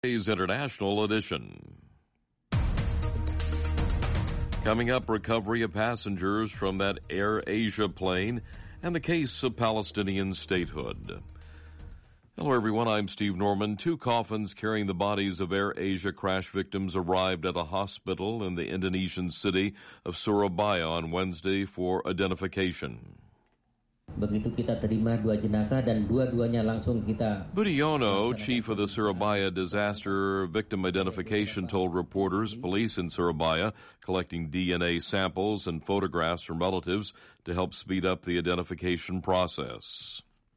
Today's International Edition. Coming up, recovery of passengers from that Air Asia plane and the case of Palestinian statehood. Hello, everyone. I'm Steve Norman. 2 coffins carrying the bodies of Air Asia crash victims arrived at a hospital in the Indonesian city of Surabaya on Wednesday for identification. Begitu kita terima 2 jenazah dan dua-duanya langsung kita. Budiono, chief of the Surabaya Disaster Victim Identification, told reporters police in Surabaya collecting DNA samples and photographs from relatives to help speed up the identification process.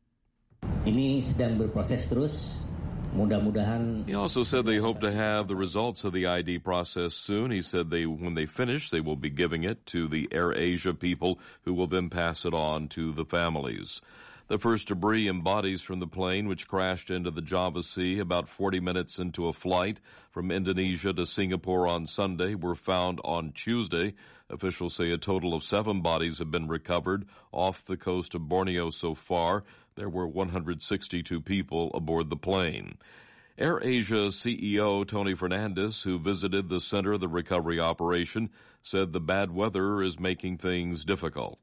Ini sedang berproses terus. Mudah-mudahan. He also said they hope to have the results of the ID process soon. He said when they finish, they will be giving it to the Air Asia people who will then pass it on to the families. The first debris and bodies from the plane, which crashed into the Java Sea about 40 minutes into a flight from Indonesia to Singapore on Sunday, were found on Tuesday. Officials say a total of 7 bodies have been recovered off the coast of Borneo so far. There were 162 people aboard the plane. Air Asia CEO Tony Fernandez, who visited the center of the recovery operation, said the bad weather is making things difficult.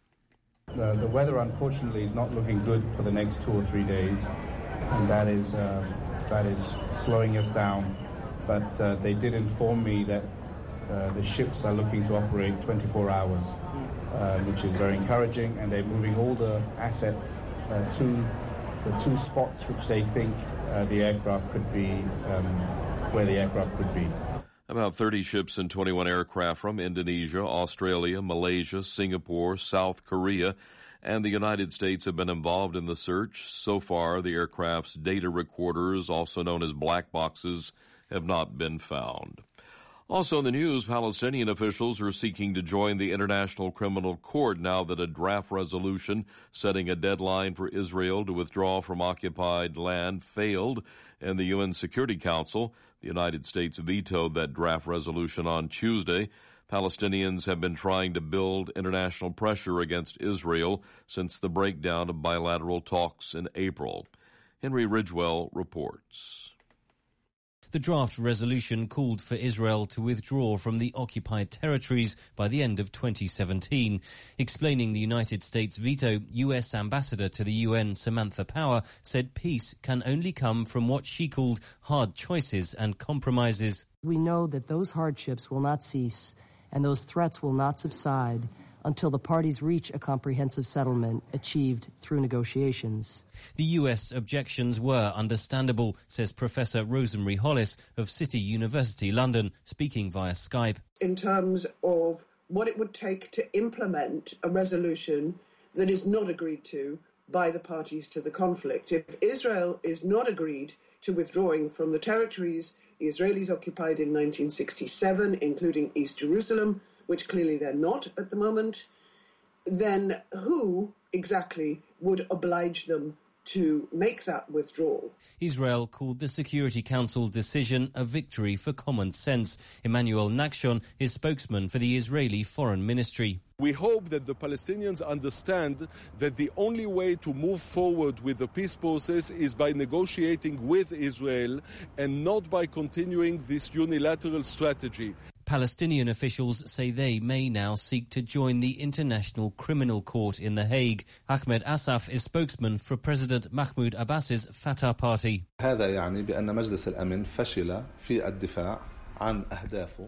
The weather, unfortunately, is not looking good for the next 2 or 3 days, and that is slowing us down. But they did inform me that the ships are looking to operate 24 hours, which is very encouraging, and they're moving all the assets to the 2 spots which they think the aircraft could be, where the aircraft could be. About 30 ships and 21 aircraft from Indonesia, Australia, Malaysia, Singapore, South Korea, and the United States have been involved in the search. So far, the aircraft's data recorders, also known as black boxes, have not been found. Also in the news, Palestinian officials are seeking to join the International Criminal Court now that a draft resolution setting a deadline for Israel to withdraw from occupied land failed in the UN Security Council. The United States vetoed that draft resolution on Tuesday. Palestinians have been trying to build international pressure against Israel since the breakdown of bilateral talks in April. Henry Ridgewell reports. The draft resolution called for Israel to withdraw from the occupied territories by the end of 2017. Explaining the United States veto, U.S. Ambassador to the UN Samantha Power said peace can only come from what she called hard choices and compromises. We know that those hardships will not cease and those threats will not subside until the parties reach a comprehensive settlement achieved through negotiations. The U.S. objections were understandable, says Professor Rosemary Hollis of City University London, speaking via Skype. In terms of what it would take to implement a resolution that is not agreed to by the parties to the conflict. If Israel is not agreed to withdrawing from the territories the Israelis occupied in 1967, including East Jerusalem, which clearly they're not at the moment, then who exactly would oblige them to make that withdrawal? Israel called the Security Council decision a victory for common sense. Emmanuel Nakshon is spokesman for the Israeli Foreign Ministry. We hope that the Palestinians understand that the only way to move forward with the peace process is by negotiating with Israel and not by continuing this unilateral strategy. Palestinian officials say they may now seek to join the International Criminal Court in The Hague. Ahmed Assaf is spokesman for President Mahmoud Abbas's Fatah party. هذا يعني بأن مجلس الأمن فشل في الدفاع عن أهدافه.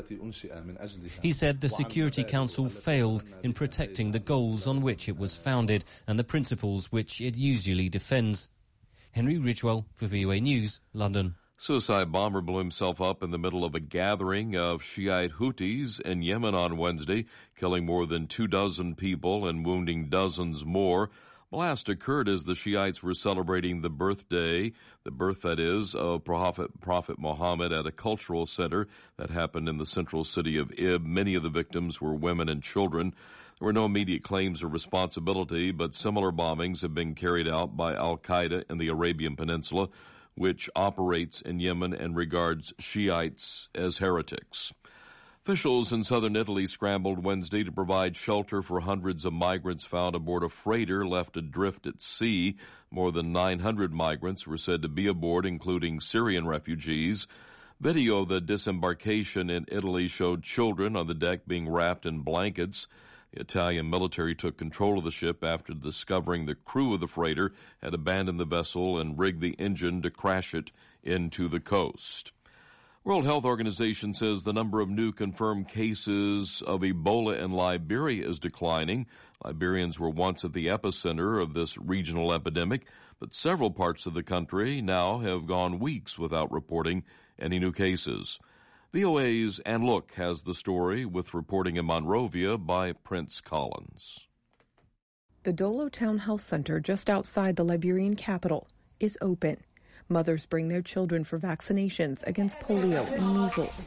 He said the Security Council failed in protecting the goals on which it was founded and the principles which it usually defends. Henry Ridgewell for VOA News, London. Suicide bomber blew himself up in the middle of a gathering of Shiite Houthis in Yemen on Wednesday, killing more than 24 people and wounding dozens more. Blast occurred as the Shiites were celebrating the birth, that is, of Prophet Muhammad at a cultural center that happened in the central city of Ib. Many of the victims were women and children. There were no immediate claims of responsibility, but similar bombings have been carried out by al-Qaeda in the Arabian Peninsula, which operates in Yemen and regards Shiites as heretics. Officials in southern Italy scrambled Wednesday to provide shelter for hundreds of migrants found aboard a freighter left adrift at sea. More than 900 migrants were said to be aboard, including Syrian refugees. Video of the disembarkation in Italy showed children on the deck being wrapped in blankets. The Italian military took control of the ship after discovering the crew of the freighter had abandoned the vessel and rigged the engine to crash it into the coast. World Health Organization says the number of new confirmed cases of Ebola in Liberia is declining. Liberians were once at the epicenter of this regional epidemic, but several parts of the country now have gone weeks without reporting any new cases. VOA's Ann Look has the story with reporting in Monrovia by Prince Collins. The Dolo Town Health Center just outside the Liberian capital is open. Mothers bring their children for vaccinations against polio and measles.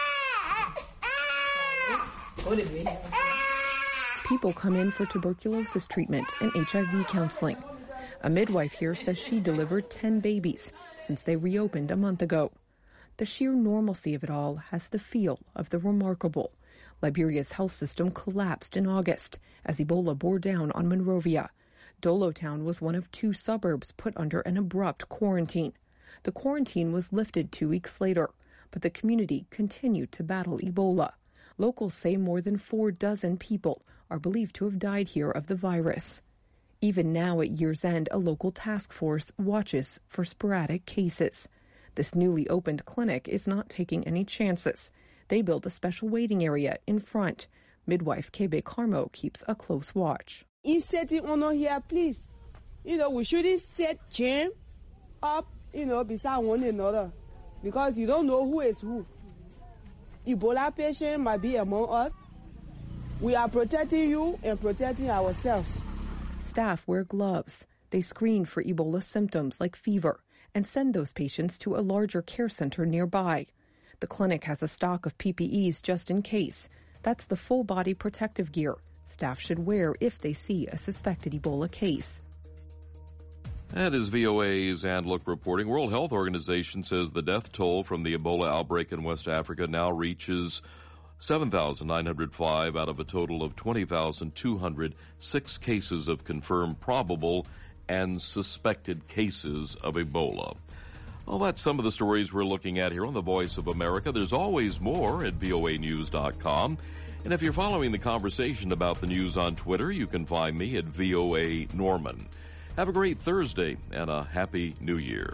People come in for tuberculosis treatment and HIV counseling. A midwife here says she delivered 10 babies since they reopened a month ago. The sheer normalcy of it all has the feel of the remarkable. Liberia's health system collapsed in August as Ebola bore down on Monrovia. Dolo Town was one of 2 suburbs put under an abrupt quarantine. The quarantine was lifted 2 weeks later, but the community continued to battle Ebola. Locals say more than 4 dozen people are believed to have died here of the virus. Even now at year's end, a local task force watches for sporadic cases. This newly opened clinic is not taking any chances. They built a special waiting area in front. Midwife Kebe Carmo keeps a close watch. In setting on here, please. We shouldn't set jam up, beside one another, because you don't know who is who. Ebola patient might be among us. We are protecting you and protecting ourselves. Staff wear gloves. They screen for Ebola symptoms like fever and send those patients to a larger care center nearby. The clinic has a stock of PPEs just in case. That's the full-body protective gear staff should wear if they see a suspected Ebola case. That is VOA's Ann Look reporting. World Health Organization says the death toll from the Ebola outbreak in West Africa now reaches 7,905 out of a total of 20,206 cases of confirmed probable and suspected cases of Ebola. Well, that's some of the stories we're looking at here on The Voice of America. There's always more at voanews.com. And if you're following the conversation about the news on Twitter, you can find me at VOA Norman. Have a great Thursday and a Happy New Year.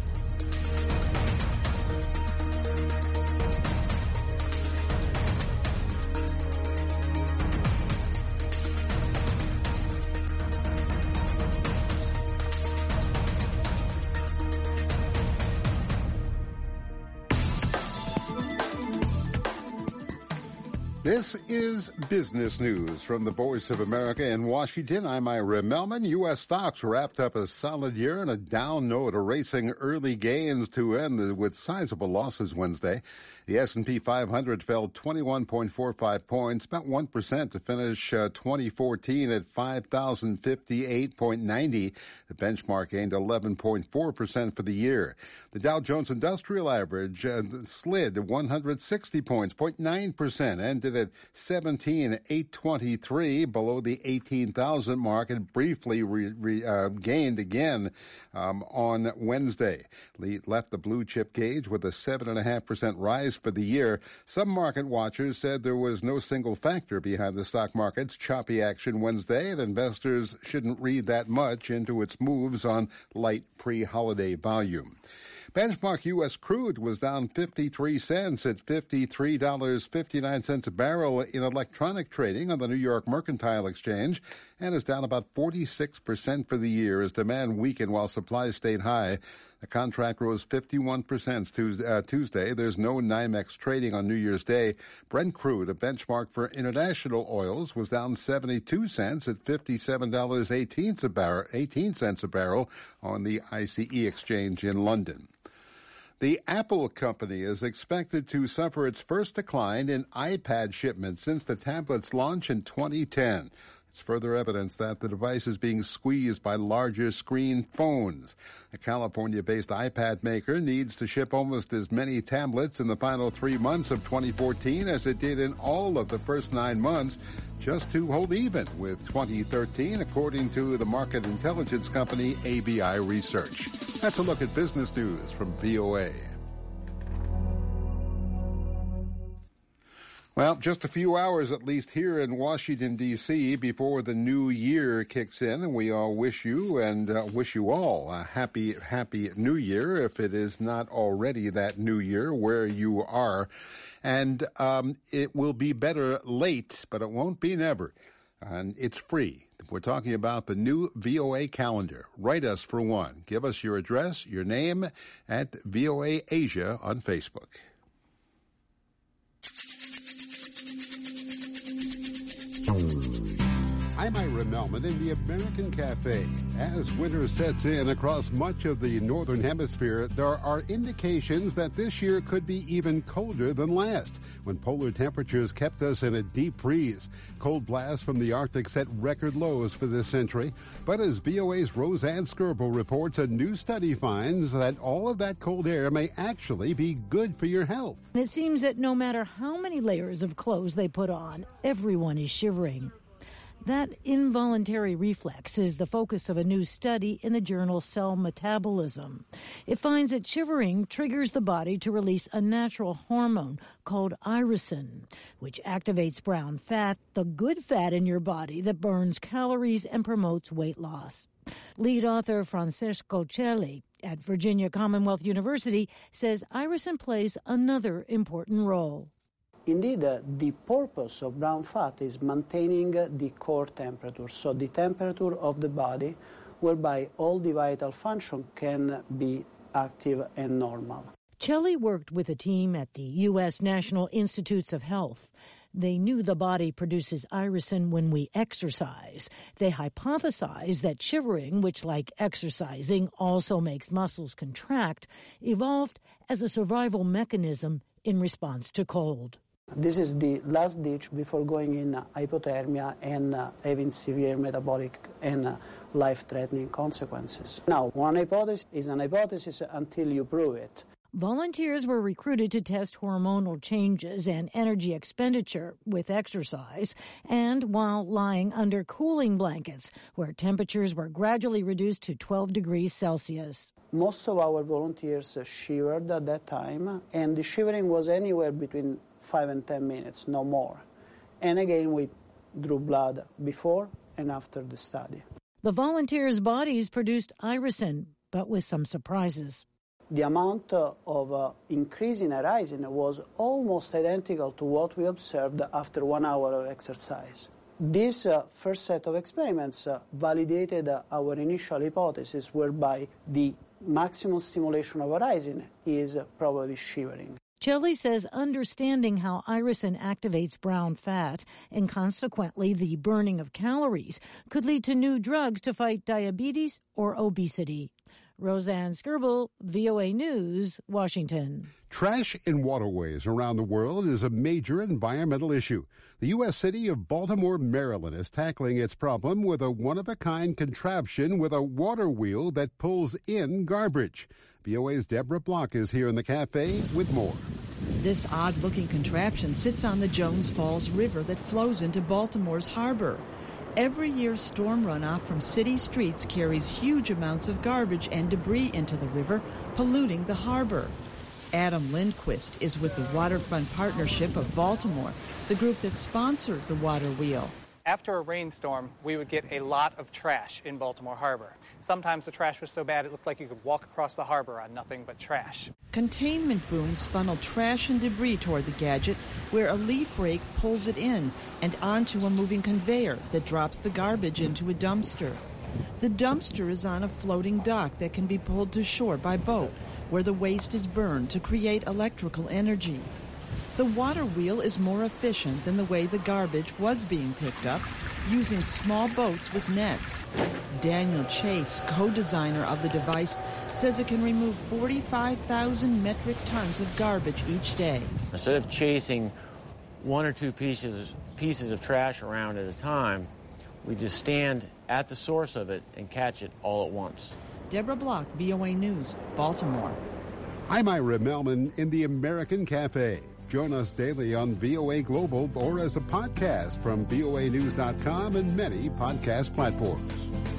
This is Business News from the Voice of America in Washington. I'm Ira Melman. U.S. stocks wrapped up a solid year on a down note, erasing early gains to end with sizable losses Wednesday. The S&P 500 fell 21.45 points, about 1% to finish 2014 at 5,058.90. The benchmark gained 11.4% for the year. The Dow Jones Industrial Average slid 160 points, 0.9%, ended at 17,823, below the 18,000 mark, and briefly gained again on Wednesday. Left the blue chip gauge with a 7.5% rise for the year. Some market watchers said there was no single factor behind the stock market's choppy action Wednesday, and investors shouldn't read that much into its moves on light pre-holiday volume. Benchmark U.S. crude was down 53 cents at $53.59 a barrel in electronic trading on the New York Mercantile Exchange, and is down about 46% for the year as demand weakened while supply stayed high. The contract rose 51% Tuesday. There's no NYMEX trading on New Year's Day. Brent crude, a benchmark for international oils, was down 72 cents at $57.18 a barrel on the ICE exchange in London. The Apple company is expected to suffer its first decline in iPad shipments since the tablet's launch in 2010. It's further evidence that the device is being squeezed by larger screen phones. A California-based iPad maker needs to ship almost as many tablets in the final 3 months of 2014 as it did in all of the first 9 months, just to hold even with 2013, according to the market intelligence company ABI Research. That's a look at business news from VOA. Well, just a few hours at least here in Washington, D.C. before the new year kicks in, and we all wish you all a happy new year, if it is not already that new year where you are. And it will be better late, but it won't be never. And it's free. We're talking about the new VOA calendar. Write us for one. Give us your address, your name, at VOA Asia on Facebook. I'm Ira Melman in the American Cafe. As winter sets in across much of the northern hemisphere, there are indications that this year could be even colder than last, when polar temperatures kept us in a deep freeze. Cold blasts from the Arctic set record lows for this century. But as VOA's Roseanne Skirble reports, a new study finds that all of that cold air may actually be good for your health. It seems that no matter how many layers of clothes they put on, everyone is shivering. That involuntary reflex is the focus of a new study in the journal Cell Metabolism. It finds that shivering triggers the body to release a natural hormone called irisin, which activates brown fat, the good fat in your body that burns calories and promotes weight loss. Lead author Francesco Celli at Virginia Commonwealth University says irisin plays another important role. Indeed, the purpose of brown fat is maintaining the core temperature, so the temperature of the body whereby all the vital function can be active and normal. Celli worked with a team at the U.S. National Institutes of Health. They knew the body produces irisin when we exercise. They hypothesized that shivering, which like exercising also makes muscles contract, evolved as a survival mechanism in response to cold. This is the last ditch before going in hypothermia and having severe metabolic and life-threatening consequences. Now, one hypothesis is an hypothesis until you prove it. Volunteers were recruited to test hormonal changes and energy expenditure with exercise and while lying under cooling blankets where temperatures were gradually reduced to 12 degrees Celsius. Most of our volunteers shivered at that time, and the shivering was anywhere between 5 and 10 minutes, no more. And again, we drew blood before and after the study. The volunteers' bodies produced irisin, but with some surprises. The amount of increase in irisin was almost identical to what we observed after 1 hour of exercise. This first set of experiments validated our initial hypothesis whereby the maximum stimulation of irisin is probably shivering. Celli says understanding how irisin activates brown fat and consequently the burning of calories could lead to new drugs to fight diabetes or obesity. Roseanne Skirble, VOA News, Washington. Trash in waterways around the world is a major environmental issue. The U.S. city of Baltimore, Maryland is tackling its problem with a one-of-a-kind contraption with a water wheel that pulls in garbage. VOA's Deborah Block is here in the cafe with more. This odd-looking contraption sits on the Jones Falls River that flows into Baltimore's harbor. Every year, storm runoff from city streets carries huge amounts of garbage and debris into the river, polluting the harbor. Adam Lindquist is with the Waterfront Partnership of Baltimore, the group that sponsored the water wheel. After a rainstorm, we would get a lot of trash in Baltimore Harbor. Sometimes the trash was so bad it looked like you could walk across the harbor on nothing but trash. Containment booms funnel trash and debris toward the gadget, where a leaf rake pulls it in and onto a moving conveyor that drops the garbage into a dumpster. The dumpster is on a floating dock that can be pulled to shore by boat, where the waste is burned to create electrical energy. The water wheel is more efficient than the way the garbage was being picked up, using small boats with nets. Daniel Chase, co-designer of the device, says it can remove 45,000 metric tons of garbage each day. Instead of chasing one or two pieces of trash around at a time, We just stand at the source of it and catch it all at once. Deborah Block, VOA News, Baltimore. I'm Ira Melman in the American Cafe. Join us daily on VOA Global or as a podcast from voanews.com and many podcast platforms.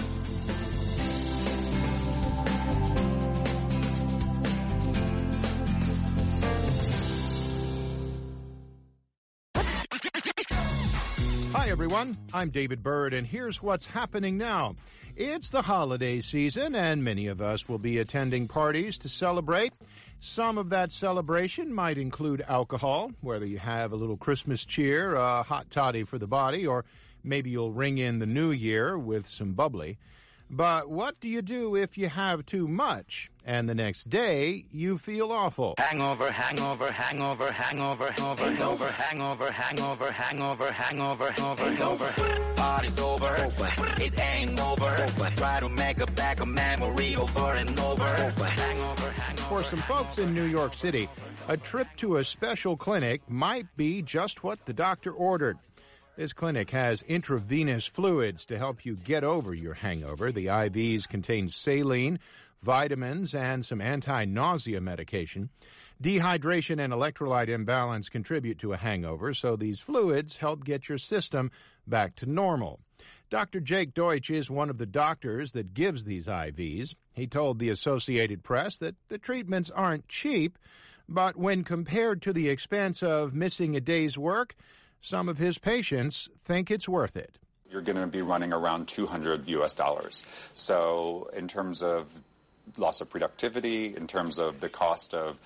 Hi, everyone. I'm David Byrd, and here's what's happening now. It's the holiday season, and many of us will be attending parties to celebrate. Some of that celebration might include alcohol, whether you have a little Christmas cheer, a hot toddy for the body, or maybe you'll ring in the new year with some bubbly. But what do you do if you have too much and the next day you feel awful? Hangover, hangover, hangover, hangover, hangover, hangover, hangover, hangover, hangover, hangover. Party's over, it ain't over. Try to make a back a memory over and over. Hangover, hangover. For some folks in New York City, a trip to a special clinic might be just what the doctor ordered. This clinic has intravenous fluids to help you get over your hangover. The IVs contain saline, vitamins, and some anti-nausea medication. Dehydration and electrolyte imbalance contribute to a hangover, so these fluids help get your system back to normal. Dr. Jake Deutsch is one of the doctors that gives these IVs. He told the Associated Press that the treatments aren't cheap, but when compared to the expense of missing a day's work, some of his patients think it's worth it. You're going to be running around $200 US. So in terms of loss of productivity, in terms of the cost of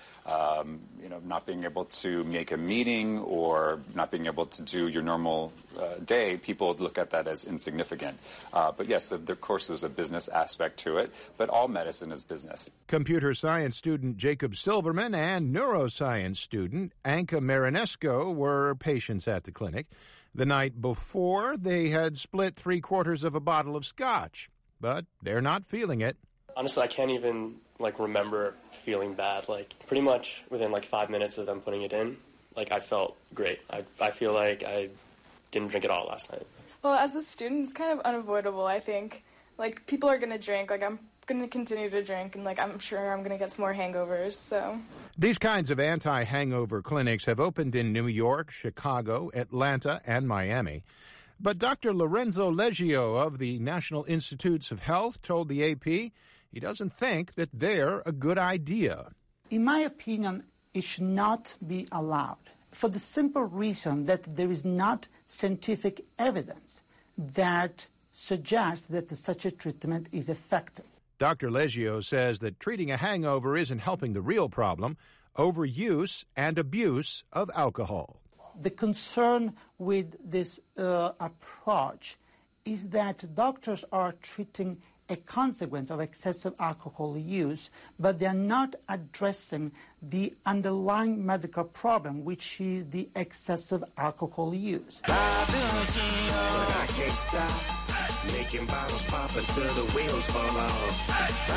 not being able to make a meeting or not being able to do your normal day, people look at that as insignificant. But yes, of course, there's a business aspect to it, but all medicine is business. Computer science student Jacob Silverman and neuroscience student Anka Marinesco were patients at the clinic. The night before, they had split 3/4 of a bottle of scotch, but they're not feeling it. Honestly, I can't even, remember feeling bad. Pretty much within, 5 minutes of them putting it in, I felt great. I feel like I didn't drink at all last night. Well, as a student, it's kind of unavoidable, I think. People are going to drink. I'm going to continue to drink, and, I'm sure I'm going to get some more hangovers, so. These kinds of anti-hangover clinics have opened in New York, Chicago, Atlanta, and Miami. But Dr. Lorenzo Leggio of the National Institutes of Health told the AP he doesn't think that they're a good idea. In my opinion, it should not be allowed for the simple reason that there is not scientific evidence that suggests that such a treatment is effective. Dr. Leggio says that treating a hangover isn't helping the real problem, overuse and abuse of alcohol. The concern with this approach is that doctors are treating a consequence of excessive alcohol use, but they are not addressing the underlying medical problem, which is the excessive alcohol use. But I can't stop making bottles pop until the wheels fall off.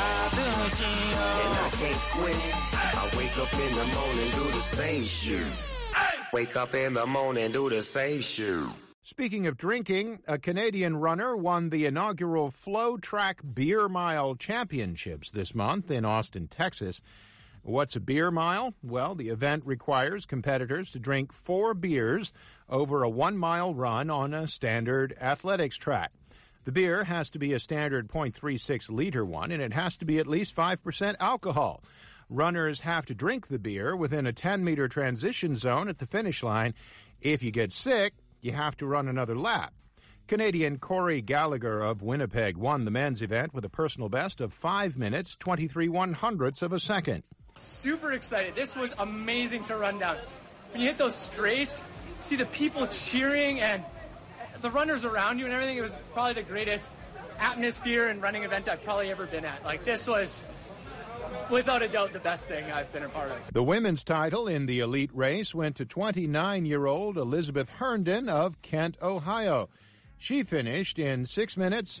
And I can't quit. I wake up in the morning, do the same shit. Wake up in the morning, do the same shit. Speaking of drinking, a Canadian runner won the inaugural Flow Track Beer Mile Championships this month in Austin, Texas. What's a beer mile? Well, the event requires competitors to drink 4 beers over a 1-mile run on a standard athletics track. The beer has to be a standard .36-liter one, and it has to be at least 5% alcohol. Runners have to drink the beer within a 10-meter transition zone at the finish line. If you get sick, you have to run another lap. Canadian Corey Gallagher of Winnipeg won the men's event with a personal best of 5 minutes, 23 1/100ths of a second. Super excited. This was amazing to run down. When you hit those straights, see the people cheering and the runners around you and everything. It was probably the greatest atmosphere and running event I've probably ever been at. This was, without a doubt, the best thing I've been a part of. The women's title in the elite race went to 29-year-old Elizabeth Herndon of Kent, Ohio. She finished in 6 minutes,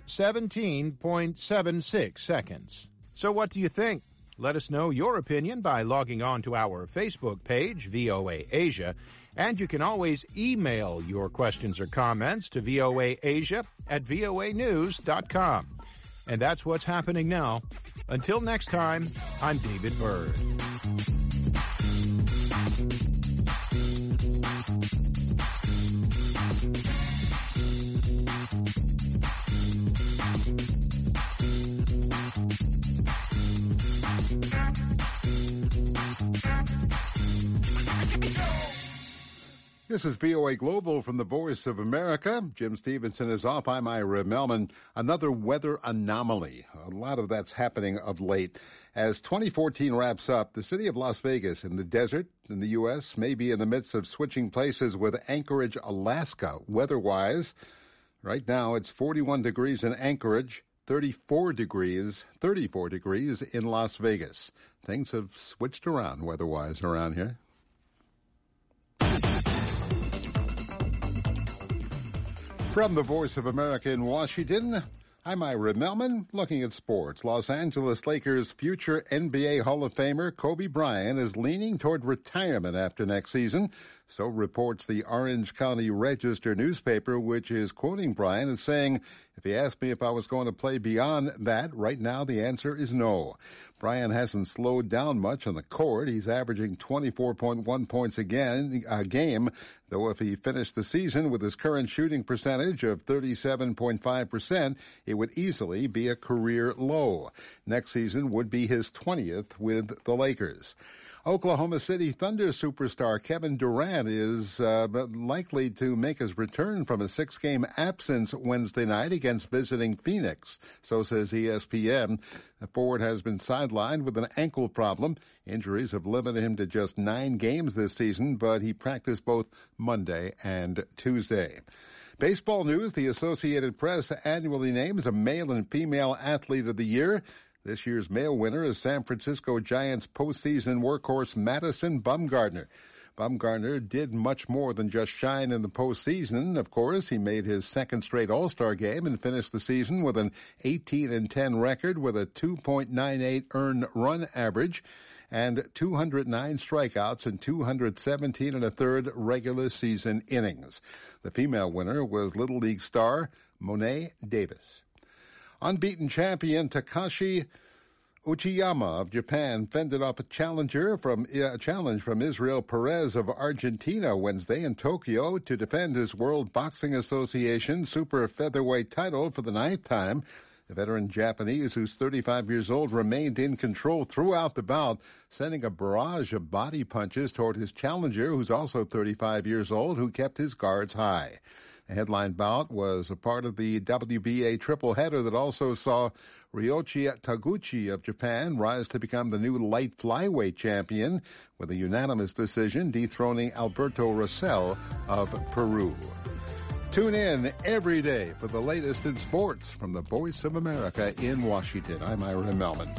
17.76 seconds. So what do you think? Let us know your opinion by logging on to our Facebook page, VOA Asia, And you can always email your questions or comments to voaasia@voanews.com. And that's what's happening now. Until next time, I'm David Byrd. This is VOA Global from the Voice of America. Jim Stevenson is off. I'm Ira Melman. Another weather anomaly. A lot of that's happening of late. As 2014 wraps up, the city of Las Vegas in the desert in the U.S. may be in the midst of switching places with Anchorage, Alaska, weather-wise. Right now, it's 41 degrees in Anchorage, 34 degrees in Las Vegas. Things have switched around weather-wise around here. From the Voice of America in Washington, I'm Ira Melman, looking at sports. Los Angeles Lakers' future NBA Hall of Famer Kobe Bryant is leaning toward retirement after next season. So reports the Orange County Register newspaper, which is quoting Bryant as saying, if he asked me if I was going to play beyond that, right now the answer is no. Bryant hasn't slowed down much on the court. He's averaging 24.1 points a game, though if he finished the season with his current shooting percentage of 37.5%, it would easily be a career low. Next season would be his 20th with the Lakers. Oklahoma City Thunder superstar Kevin Durant is likely to make his return from a 6-game absence Wednesday night against visiting Phoenix. So says ESPN. The forward has been sidelined with an ankle problem. Injuries have limited him to just 9 games this season, but he practiced both Monday and Tuesday. Baseball news, the Associated Press annually names a male and female athlete of the year. This year's male winner is San Francisco Giants postseason workhorse Madison Bumgarner. Bumgarner did much more than just shine in the postseason. Of course, he made his second straight All-Star game and finished the season with an 18-10 record with a 2.98 earned run average and 209 strikeouts and 217 1/3 regular season innings. The female winner was Little League star Monet Davis. Unbeaten champion Takashi Uchiyama of Japan fended off a challenge from Israel Perez of Argentina Wednesday in Tokyo to defend his World Boxing Association super featherweight title for the 9th time. The veteran Japanese, who's 35 years old, remained in control throughout the bout, sending a barrage of body punches toward his challenger, who's also 35 years old, who kept his guards high. The headline bout was a part of the WBA tripleheader that also saw Ryoichi Taguchi of Japan rise to become the new light flyweight champion with a unanimous decision dethroning Alberto Rosell of Peru. Tune in every day for the latest in sports from the Voice of America in Washington. I'm Ira Melman.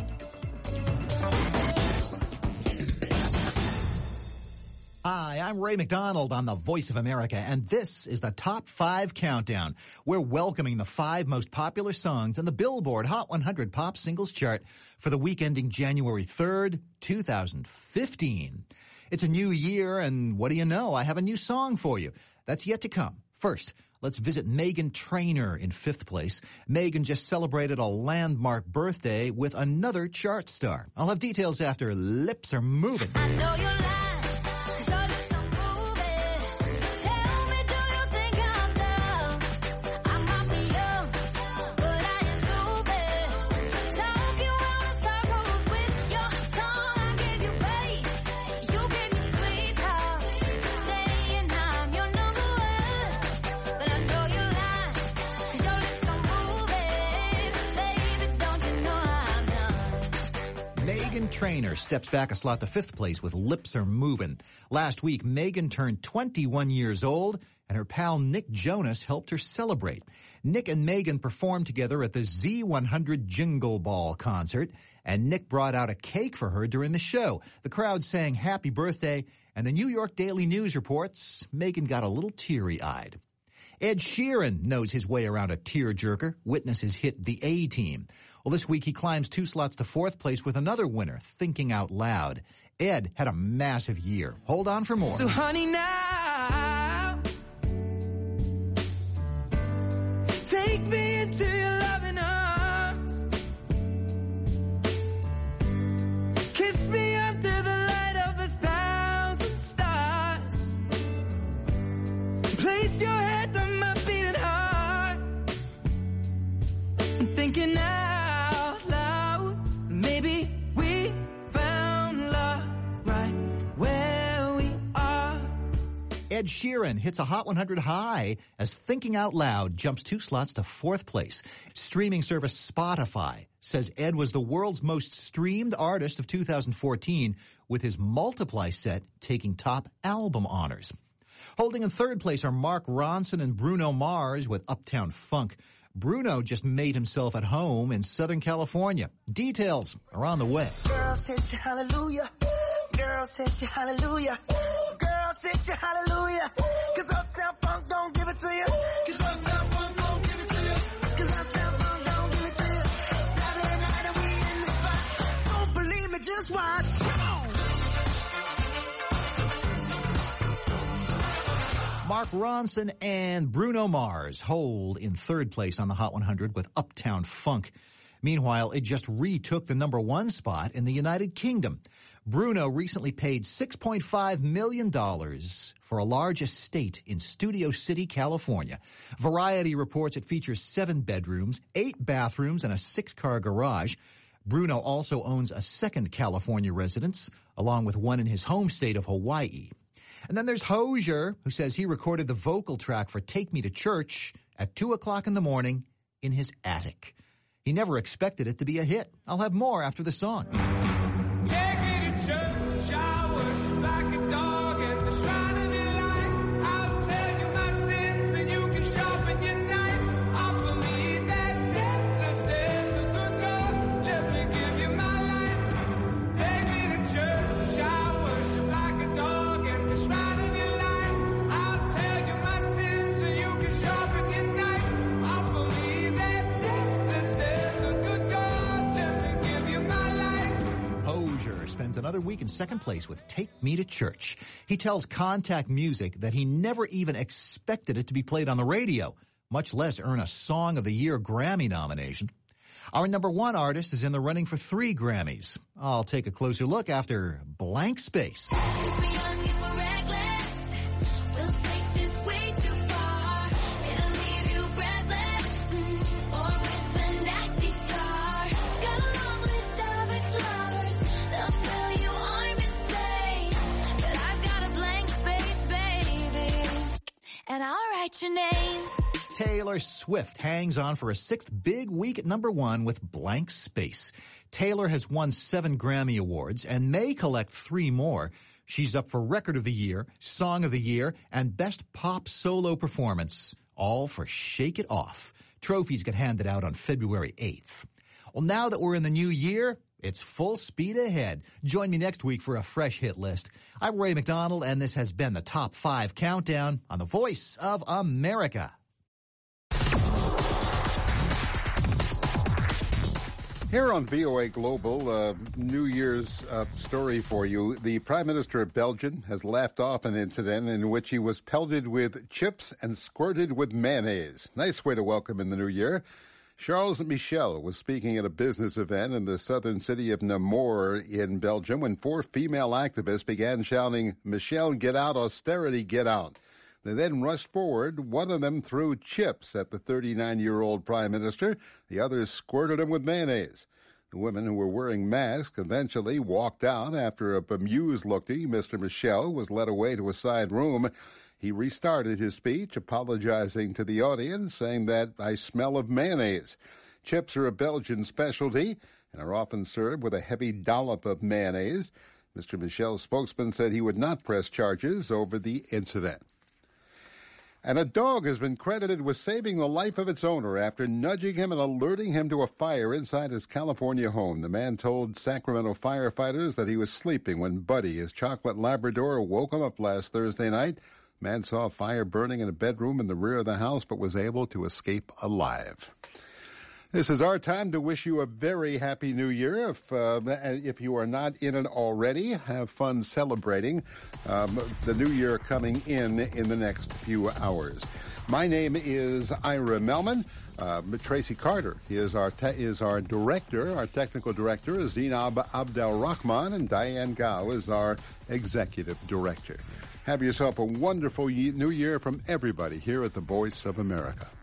Hi, I'm Ray McDonald on the Voice of America, and this is the Top 5 Countdown. We're welcoming the 5 most popular songs on the Billboard Hot 100 Pop Singles Chart for the week ending January 3rd, 2015. It's a new year, and what do you know? I have a new song for you. That's yet to come. First, let's visit Meghan Trainor in 5th place. Meghan just celebrated a landmark birthday with another chart star. I'll have details after Lips Are Moving. I know you're lying. Trainor steps back a slot to 5th place with Lips Are Moving. Last week, Meghan turned 21 years old, and her pal Nick Jonas helped her celebrate. Nick and Meghan performed together at the Z100 Jingle Ball concert, and Nick brought out a cake for her during the show. The crowd sang happy birthday, and the New York Daily News reports Meghan got a little teary-eyed. Ed Sheeran knows his way around a tearjerker. Witness his hit The A-Team. Well, this week he climbs 2 slots to 4th place with another winner, Thinking Out Loud. Ed had a massive year. Hold on for more. So honey, now take me into your loving arms. Kiss me under the light of 1,000 stars. Place your head on my beating heart. I'm thinking out loud, maybe we found love right where we are. Ed Sheeran hits a Hot 100 high as Thinking Out Loud jumps 2 slots to 4th place. Streaming service Spotify says Ed was the world's most streamed artist of 2014, with his Multiply set taking top album honors. Holding in 3rd place are Mark Ronson and Bruno Mars with Uptown Funk. Bruno just made himself at home in Southern California. Details are on the way. Girls hit you hallelujah. Girls hit you hallelujah. Girls hit you hallelujah. 'Cause Uptown Funk don't give it to you. 'Cause Uptown Funk don't give it to you. 'Cause Uptown Funk don't give it to you. Saturday night and we in the spot. Don't believe me, just watch. Mark Ronson and Bruno Mars hold in 3rd place on the Hot 100 with Uptown Funk. Meanwhile, it just retook the number 1 spot in the United Kingdom. Bruno recently paid $6.5 million for a large estate in Studio City, California. Variety reports it features 7 bedrooms, 8 bathrooms, and a 6-car garage. Bruno also owns a 2nd California residence, along with one in his home state of Hawaii. And then there's Hozier, who says he recorded the vocal track for Take Me to Church at 2 o'clock in the morning in his attic. He never expected it to be a hit. I'll have more after the song. Take me to church, I worship like a dog at the shrine of your light. I'll tell you my sins and you can sharpen your knife. Offer me that deathless death, the good God, let me give you my life. Take me to church, I worship like a dog at the shrine of your life. I'll tell you my sins and you can sharpen your knife. Offer me that deathless death, the good God, let me give you my life. Hozier spends another week in 2nd place with Take Me to Church. He tells Contact Music that he never even expected it to be played on the radio, much less earn a Song of the Year Grammy nomination. Our number 1 artist is in the running for 3 Grammys. I'll take a closer look after Blank Space. And I'll write your name. Taylor Swift hangs on for a 6th big week at number 1 with Blank Space. Taylor has won 7 Grammy Awards and may collect 3 more. She's up for Record of the Year, Song of the Year, and Best Pop Solo Performance, all for Shake It Off. Trophies get handed out on February 8th. Well, now that we're in the new year, it's full speed ahead. Join me next week for a fresh hit list. I'm Ray McDonald, and this has been the Top 5 Countdown on the Voice of America. Here on VOA Global, New Year's story for you. The Prime Minister of Belgium has laughed off an incident in which he was pelted with chips and squirted with mayonnaise. Nice way to welcome in the new year. Charles Michel was speaking at a business event in the southern city of Namur in Belgium when 4 female activists began shouting, "Michel, get out, austerity, get out." They then rushed forward. One of them threw chips at the 39-year-old prime minister. The others squirted him with mayonnaise. The women who were wearing masks eventually walked out after a bemused-looking Mr. Michel was led away to a side room. He restarted his speech, apologizing to the audience, saying that I smell of mayonnaise. Chips are a Belgian specialty and are often served with a heavy dollop of mayonnaise. Mr. Michel's spokesman said he would not press charges over the incident. And a dog has been credited with saving the life of its owner after nudging him and alerting him to a fire inside his California home. The man told Sacramento firefighters that he was sleeping when Buddy, his chocolate Labrador, woke him up last Thursday night. Man saw a fire burning in a bedroom in the rear of the house but was able to escape alive. This is our time to wish you a very happy new year. If you are not in it already, have fun celebrating the new year coming in the next few hours. My name is Ira Melman. Tracy Carter is our director. Our technical director is Zinab Abdel-Rahman, and Diane Gao is our executive director. Have yourself a wonderful new year from everybody here at the Voice of America.